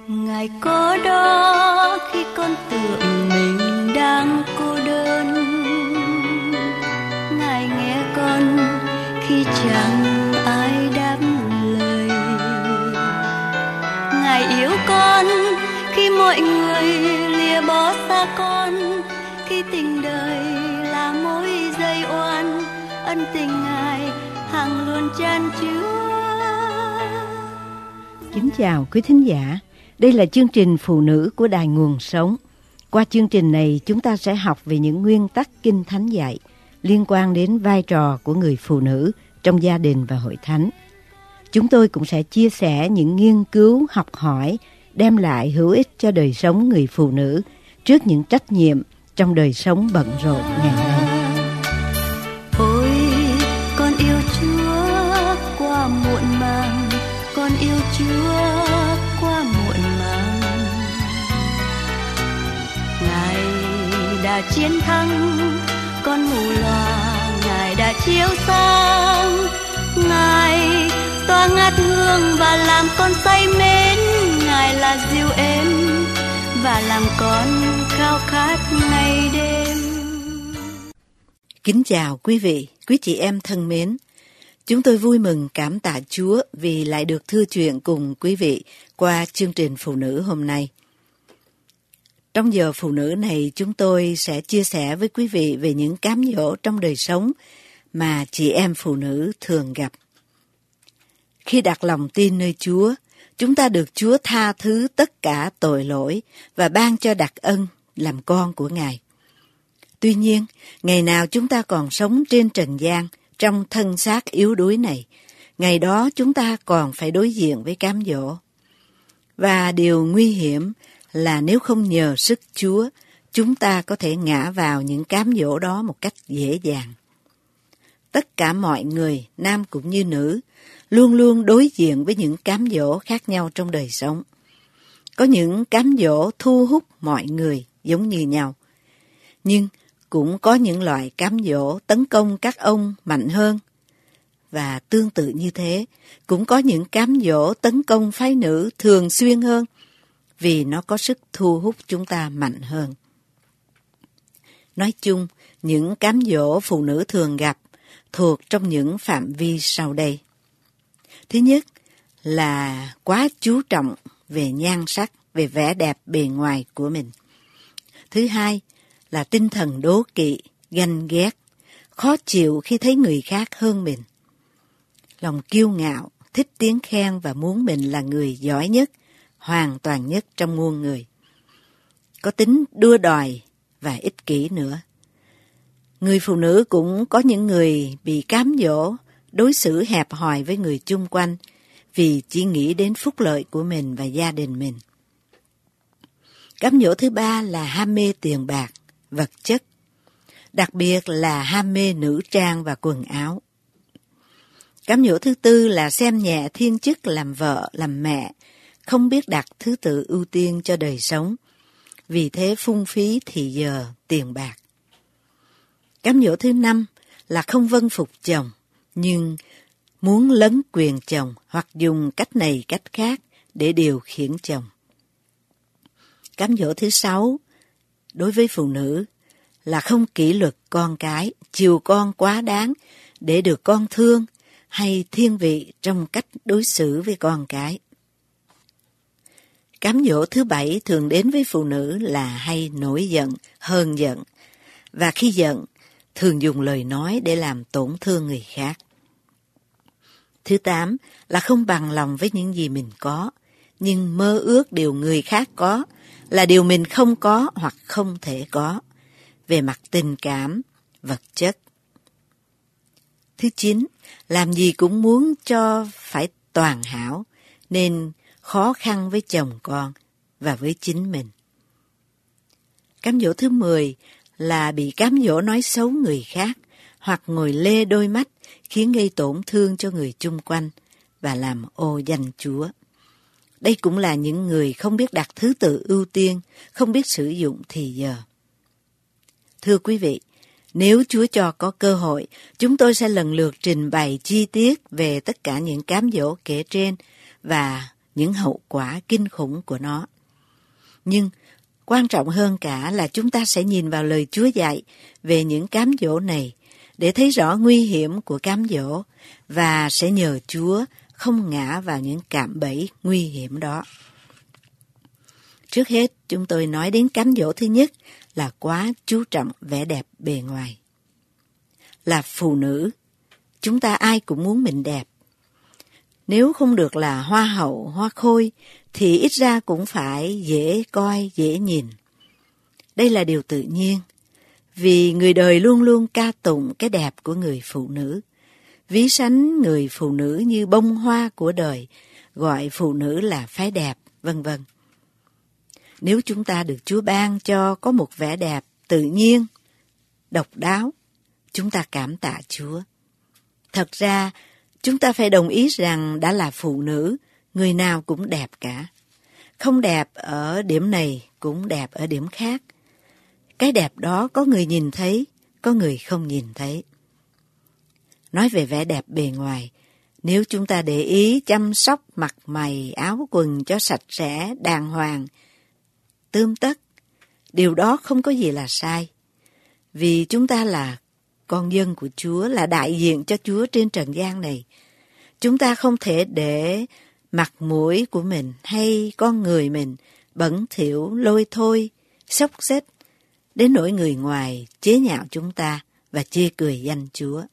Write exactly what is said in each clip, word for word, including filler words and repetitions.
Ngài có đó khi con tưởng mình đang cô đơn, Ngài nghe con khi chẳng ai đáp lời, Ngài yêu con khi mọi người lìa bỏ xa con, khi tình đời là mối dây oan, ân tình Ngài hằng luôn chan chứa. Kính chào quý thính giả, đây là chương trình Phụ nữ của Đài Nguồn Sống. Qua chương trình này chúng ta sẽ học về những nguyên tắc Kinh Thánh dạy liên quan đến vai trò của người phụ nữ trong gia đình và hội thánh. Chúng tôi cũng sẽ chia sẻ những nghiên cứu học hỏi đem lại hữu ích cho đời sống người phụ nữ trước những trách nhiệm trong đời sống bận rộn ngày nay. Ôi, con yêu Chúa qua muộn màng, con yêu Chúa qua muộn màng. Ngài đã chiến thắng con mù loà, Ngài đã chiếu sáng, Ngài tỏa ngát hương và làm con say mến, Ngài là dịu êm và làm con khao khát ngày đêm. Kính chào quý vị, quý chị em thân mến. Chúng tôi vui mừng cảm tạ Chúa vì lại được thưa chuyện cùng quý vị qua chương trình Phụ nữ hôm nay. Trong giờ Phụ nữ này, chúng tôi sẽ chia sẻ với quý vị về những cám dỗ trong đời sống mà chị em phụ nữ thường gặp. Khi đặt lòng tin nơi Chúa, chúng ta được Chúa tha thứ tất cả tội lỗi và ban cho đặc ân làm con của Ngài. Tuy nhiên, ngày nào chúng ta còn sống trên trần gian, trong thân xác yếu đuối này, ngày đó chúng ta còn phải đối diện với cám dỗ. Và điều nguy hiểm là nếu không nhờ sức Chúa, chúng ta có thể ngã vào những cám dỗ đó một cách dễ dàng. Tất cả mọi người, nam cũng như nữ, luôn luôn đối diện với những cám dỗ khác nhau trong đời sống. Có những cám dỗ thu hút mọi người giống như nhau, nhưng cũng có những loại cám dỗ tấn công các ông mạnh hơn. Và tương tự như thế, cũng có những cám dỗ tấn công phái nữ thường xuyên hơn, vì nó có sức thu hút chúng ta mạnh hơn. Nói chung, những cám dỗ phụ nữ thường gặp thuộc trong những phạm vi sau đây. Thứ nhất là quá chú trọng về nhan sắc, về vẻ đẹp bề ngoài của mình. Thứ hai là tinh thần đố kỵ, ganh ghét, khó chịu khi thấy người khác hơn mình. Lòng kiêu ngạo, thích tiếng khen và muốn mình là người giỏi nhất, hoàn toàn nhất trong muôn người. Có tính đua đòi và ích kỷ nữa. Người phụ nữ cũng có những người bị cám dỗ, đối xử hẹp hòi với người chung quanh vì chỉ nghĩ đến phúc lợi của mình và gia đình mình. Cám dỗ thứ ba là ham mê tiền bạc, vật chất, đặc biệt là ham mê nữ trang và quần áo. Cám dỗ thứ tư là xem nhẹ thiên chức làm vợ, làm mẹ, không biết đặt thứ tự ưu tiên cho đời sống, vì thế phung phí thì giờ, tiền bạc. Cám dỗ thứ năm là không vâng phục chồng, nhưng muốn lấn quyền chồng hoặc dùng cách này cách khác để điều khiển chồng. Cám dỗ thứ sáu đối với phụ nữ là không kỷ luật con cái, chiều con quá đáng để được con thương hay thiên vị trong cách đối xử với con cái. Cám dỗ thứ bảy thường đến với phụ nữ là hay nổi giận, hờn giận, và khi giận thường dùng lời nói để làm tổn thương người khác. Thứ tám là không bằng lòng với những gì mình có, nhưng mơ ước điều người khác có là điều mình không có hoặc không thể có, về mặt tình cảm, vật chất. Thứ chín, làm gì cũng muốn cho phải toàn hảo, nên khó khăn với chồng con và với chính mình. Cám dỗ thứ mười là bị cám dỗ nói xấu người khác hoặc ngồi lê đôi mắt khiến gây tổn thương cho người chung quanh và làm ô danh Chúa. Đây cũng là những người không biết đặt thứ tự ưu tiên, không biết sử dụng thì giờ. Thưa quý vị, nếu Chúa cho có cơ hội, chúng tôi sẽ lần lượt trình bày chi tiết về tất cả những cám dỗ kể trên và những hậu quả kinh khủng của nó. Nhưng quan trọng hơn cả là chúng ta sẽ nhìn vào lời Chúa dạy về những cám dỗ này để thấy rõ nguy hiểm của cám dỗ và sẽ nhờ Chúa không ngã vào những cạm bẫy nguy hiểm đó. Trước hết, chúng tôi nói đến cám dỗ thứ nhất là quá chú trọng vẻ đẹp bề ngoài. Là phụ nữ, chúng ta ai cũng muốn mình đẹp. Nếu không được là hoa hậu, hoa khôi, thì ít ra cũng phải dễ coi, dễ nhìn. Đây là điều tự nhiên, vì người đời luôn luôn ca tụng cái đẹp của người phụ nữ, ví sánh người phụ nữ như bông hoa của đời, gọi phụ nữ là phái đẹp, vân vân. Nếu chúng ta được Chúa ban cho có một vẻ đẹp tự nhiên, độc đáo, chúng ta cảm tạ Chúa. Thật ra, chúng ta phải đồng ý rằng đã là phụ nữ, người nào cũng đẹp cả. Không đẹp ở điểm này cũng đẹp ở điểm khác. Cái đẹp đó có người nhìn thấy, có người không nhìn thấy. Nói về vẻ đẹp bề ngoài, nếu chúng ta để ý chăm sóc mặt mày, áo quần cho sạch sẽ, đàng hoàng, tươm tất, điều đó không có gì là sai. Vì chúng ta là con dân của Chúa, là đại diện cho Chúa trên trần gian này. Chúng ta không thể để mặt mũi của mình hay con người mình bẩn thỉu, lôi thôi, xốc xếch, đến nỗi người ngoài chế nhạo chúng ta và chê cười danh Chúa.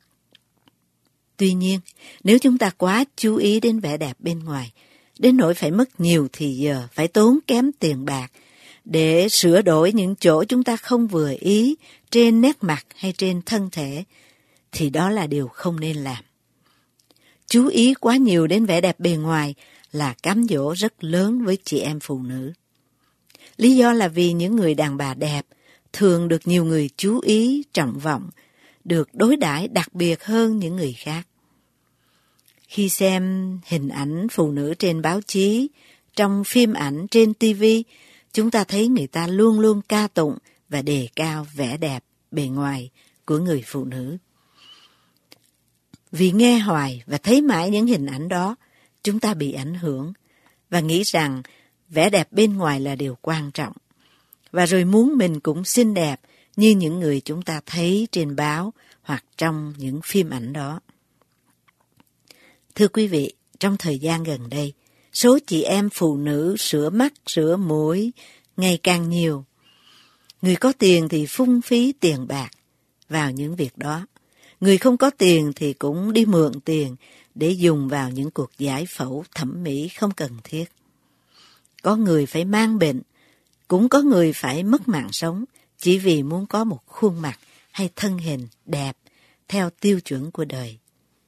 Tuy nhiên, nếu chúng ta quá chú ý đến vẻ đẹp bên ngoài, đến nỗi phải mất nhiều thì giờ, phải tốn kém tiền bạc để sửa đổi những chỗ chúng ta không vừa ý trên nét mặt hay trên thân thể, thì đó là điều không nên làm. Chú ý quá nhiều đến vẻ đẹp bề ngoài là cám dỗ rất lớn với chị em phụ nữ. Lý do là vì những người đàn bà đẹp thường được nhiều người chú ý, trọng vọng, được đối đãi đặc biệt hơn những người khác. Khi xem hình ảnh phụ nữ trên báo chí, trong phim ảnh, trên ti vi, chúng ta thấy người ta luôn luôn ca tụng và đề cao vẻ đẹp bề ngoài của người phụ nữ. Vì nghe hoài và thấy mãi những hình ảnh đó, chúng ta bị ảnh hưởng và nghĩ rằng vẻ đẹp bên ngoài là điều quan trọng. Và rồi muốn mình cũng xinh đẹp như những người chúng ta thấy trên báo hoặc trong những phim ảnh đó. Thưa quý vị, trong thời gian gần đây, số chị em phụ nữ sửa mắt, sửa mũi ngày càng nhiều. Người có tiền thì phung phí tiền bạc vào những việc đó. Người không có tiền thì cũng đi mượn tiền để dùng vào những cuộc giải phẫu thẩm mỹ không cần thiết. Có người phải mang bệnh, cũng có người phải mất mạng sống chỉ vì muốn có một khuôn mặt hay thân hình đẹp theo tiêu chuẩn của đời.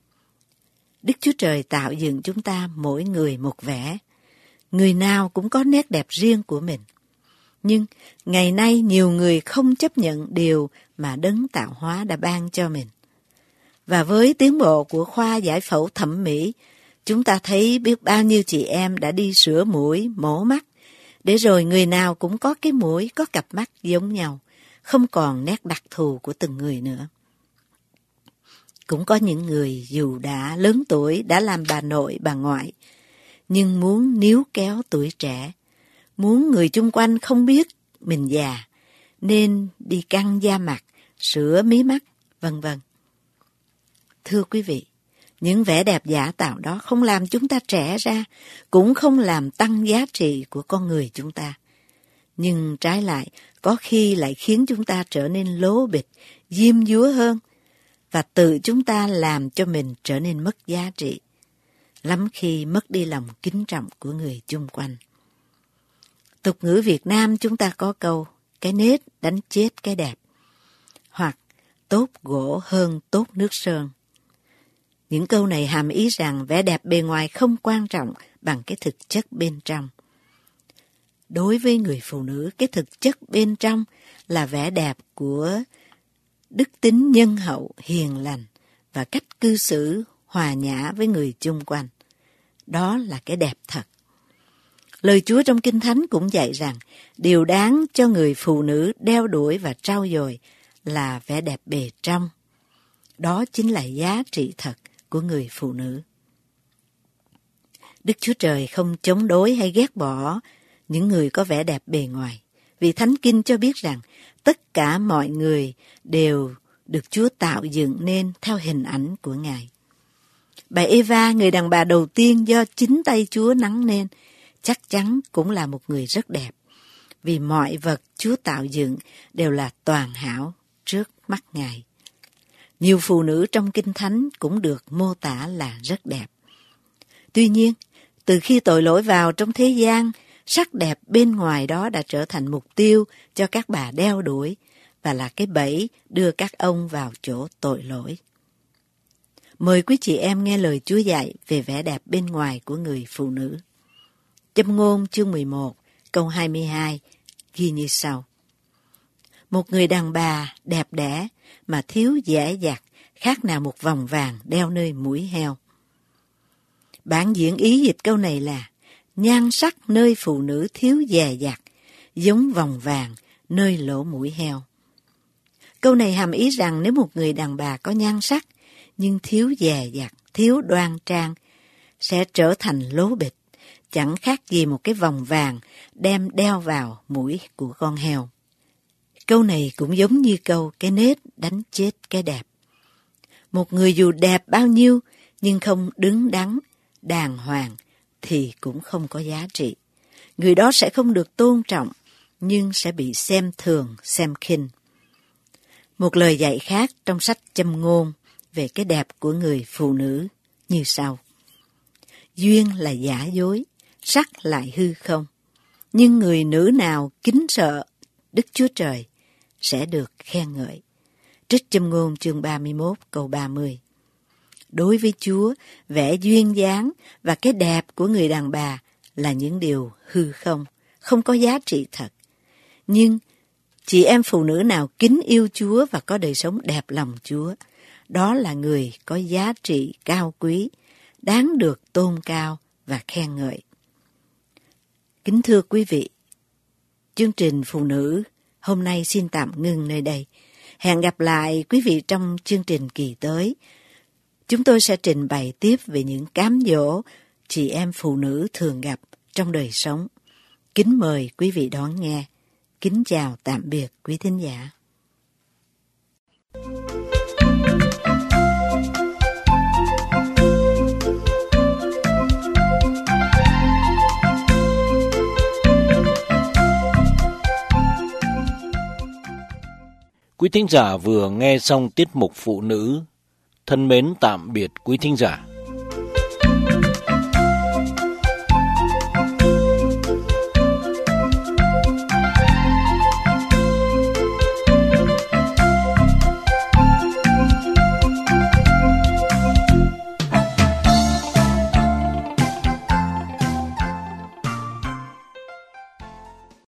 Đức Chúa Trời tạo dựng chúng ta mỗi người một vẻ. Người nào cũng có nét đẹp riêng của mình. Nhưng ngày nay nhiều người không chấp nhận điều mà Đấng tạo hóa đã ban cho mình. Và với tiến bộ của khoa giải phẫu thẩm mỹ, chúng ta thấy biết bao nhiêu chị em đã đi sửa mũi, mổ mắt, để rồi người nào cũng có cái mũi, có cặp mắt giống nhau, không còn nét đặc thù của từng người nữa. Cũng có những người dù đã lớn tuổi, đã làm bà nội, bà ngoại, nhưng muốn níu kéo tuổi trẻ, muốn người chung quanh không biết mình già, nên đi căng da mặt, sửa mí mắt, vân vân. Thưa quý vị, những vẻ đẹp giả tạo đó không làm chúng ta trẻ ra, cũng không làm tăng giá trị của con người chúng ta. Nhưng trái lại, có khi lại khiến chúng ta trở nên lố bịch, diêm dúa hơn, và tự chúng ta làm cho mình trở nên mất giá trị, lắm khi mất đi lòng kính trọng của người chung quanh. Tục ngữ Việt Nam chúng ta có câu, cái nết đánh chết cái đẹp, hoặc tốt gỗ hơn tốt nước sơn. Những câu này hàm ý rằng vẻ đẹp bề ngoài không quan trọng bằng cái thực chất bên trong. Đối với người phụ nữ, cái thực chất bên trong là vẻ đẹp của đức tính nhân hậu, hiền lành và cách cư xử hòa nhã với người chung quanh. Đó là cái đẹp thật. Lời Chúa trong Kinh Thánh cũng dạy rằng điều đáng cho người phụ nữ đeo đuổi và trau dồi là vẻ đẹp bề trong. Đó chính là giá trị thật của người phụ nữ. Đức Chúa Trời không chống đối hay ghét bỏ những người có vẻ đẹp bề ngoài, vì Thánh Kinh cho biết rằng tất cả mọi người đều được Chúa tạo dựng nên theo hình ảnh của Ngài. Bà Eva, người đàn bà đầu tiên do chính tay Chúa nắng nên, chắc chắn cũng là một người rất đẹp, vì mọi vật Chúa tạo dựng đều là toàn hảo trước mắt Ngài. Nhiều phụ nữ trong Kinh Thánh cũng được mô tả là rất đẹp. Tuy nhiên, từ khi tội lỗi vào trong thế gian, sắc đẹp bên ngoài đó đã trở thành mục tiêu cho các bà đeo đuổi và là cái bẫy đưa các ông vào chỗ tội lỗi. Mời quý chị em nghe lời Chúa dạy về vẻ đẹp bên ngoài của người phụ nữ. Châm ngôn chương mười một, câu hai mươi hai, ghi như sau. Một người đàn bà đẹp đẽ mà thiếu dẻ dặt khác nào một vòng vàng đeo nơi mũi heo. Bản diễn ý dịch câu này là nhan sắc nơi phụ nữ thiếu dè dặt, giống vòng vàng nơi lỗ mũi heo. Câu này hàm ý rằng nếu một người đàn bà có nhan sắc nhưng thiếu dè dặt, thiếu đoan trang, sẽ trở thành lố bịch, chẳng khác gì một cái vòng vàng đem đeo vào mũi của con heo. Câu này cũng giống như câu cái nết đánh chết cái đẹp. Một người dù đẹp bao nhiêu nhưng không đứng đắn, đàng hoàng thì cũng không có giá trị. Người đó sẽ không được tôn trọng nhưng sẽ bị xem thường, xem khinh. Một lời dạy khác trong sách Châm ngôn về cái đẹp của người phụ nữ như sau. Duyên là giả dối, sắc lại hư không. Nhưng người nữ nào kính sợ Đức Chúa Trời sẽ được khen ngợi. Trích Châm ngôn chương ba mươi mốt câu ba mươi. Đối với Chúa, vẻ duyên dáng và cái đẹp của người đàn bà là những điều hư không, không có giá trị thật. Nhưng chị em phụ nữ nào kính yêu Chúa và có đời sống đẹp lòng Chúa, đó là người có giá trị cao quý, đáng được tôn cao và khen ngợi. Kính thưa quý vị, chương trình Phụ nữ hôm nay xin tạm ngừng nơi đây. Hẹn gặp lại quý vị trong chương trình kỳ tới. Chúng tôi sẽ trình bày tiếp về những cám dỗ chị em phụ nữ thường gặp trong đời sống. Kính mời quý vị đón nghe. Kính chào tạm biệt quý thính giả. Quý thính giả vừa nghe xong tiết mục Phụ nữ. Thân mến tạm biệt quý thính giả.